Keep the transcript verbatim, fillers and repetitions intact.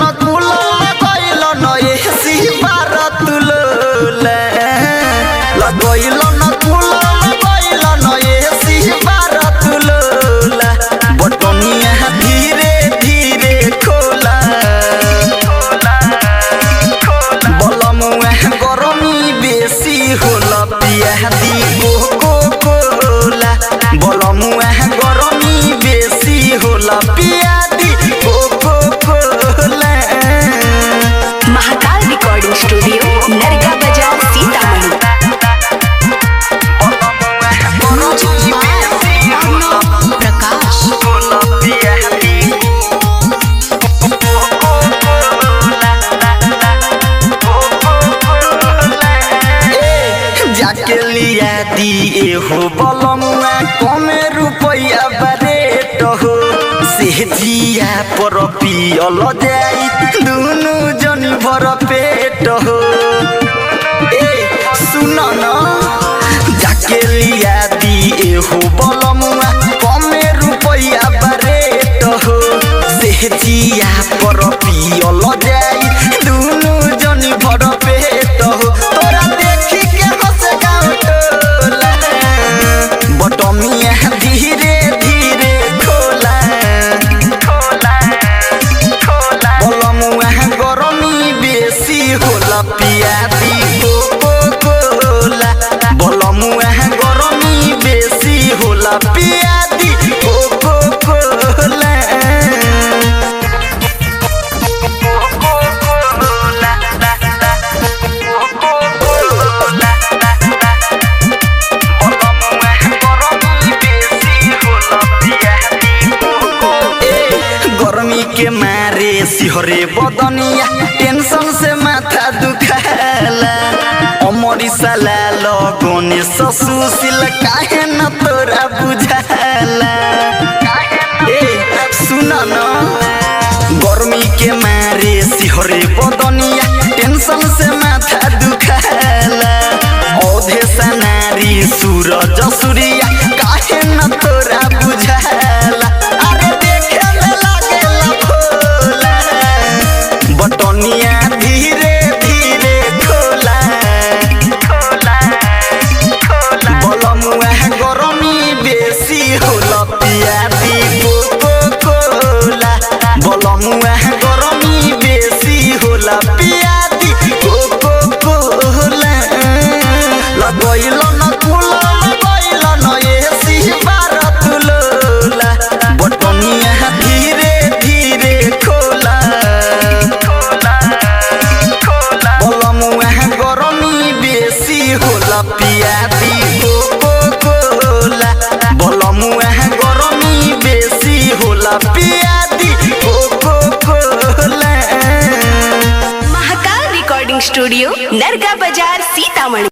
न कुलो लगैल न एसी बार तुलोले लगैल न कुलो लगैल न एसी बार तुलोला बटनिया धीरे धीरे खोला बलमुआ गरमी बेसी होला पिया दी कोको कोला बलमुआ गरमी बेसी होला पिया दी Coca Cola. Mahakal recording studio Narga बाजार सीतामढ़ी। प्रकाश जाके लिया दिए हो बलमुआ कमे रुपया बरेट हो से जिया पर पियल जाई दुनु जनी भर पेट हो। ए सुन न जाके लिया दिए हो बलमुआ कमे रुपया बरेट हो से जिया पर पियल जाई दुनु जनी भर पेट हो। तोरा देखी के हंस गाँव टोला बटमिया धीरे धीरे खोला बलमुआ गरमी बेसी होला पिया दी कोको कोला बलमुआ गरमी बेसी होला पिया दी कोको कोला। गर्मी के मारे सिहरे बदनिया टेंशन से माथा दुखाला अमरी साला लगोने ससुसिल काहे न तोरा बुझाला। ए सुन न गर्मी के मारे सिहरे बदनिया टेंशन से माथा दुखाला औधे सनारी सूरज सूर्या काहे न तोरा बुझाला। अरे देखे में लागेला भोला बटनिया धीरे धीरे खोला बलमुआ गरमी बेसी होला पिया दी कोको कोला बलमुआ गरमी बेसी होला पिया दी कोको कोला लगैल न कुलो लगैल न एसी बार तुलोला बटनिया धीरे धीरे खोला बलमुआ गरमी बेसी होला पिया दी कोको कोला बलमुआ गरमी बेसी होला पिया दी Coca Cola. Mahakal recording studio Narga बाजार सीतामढ़ी।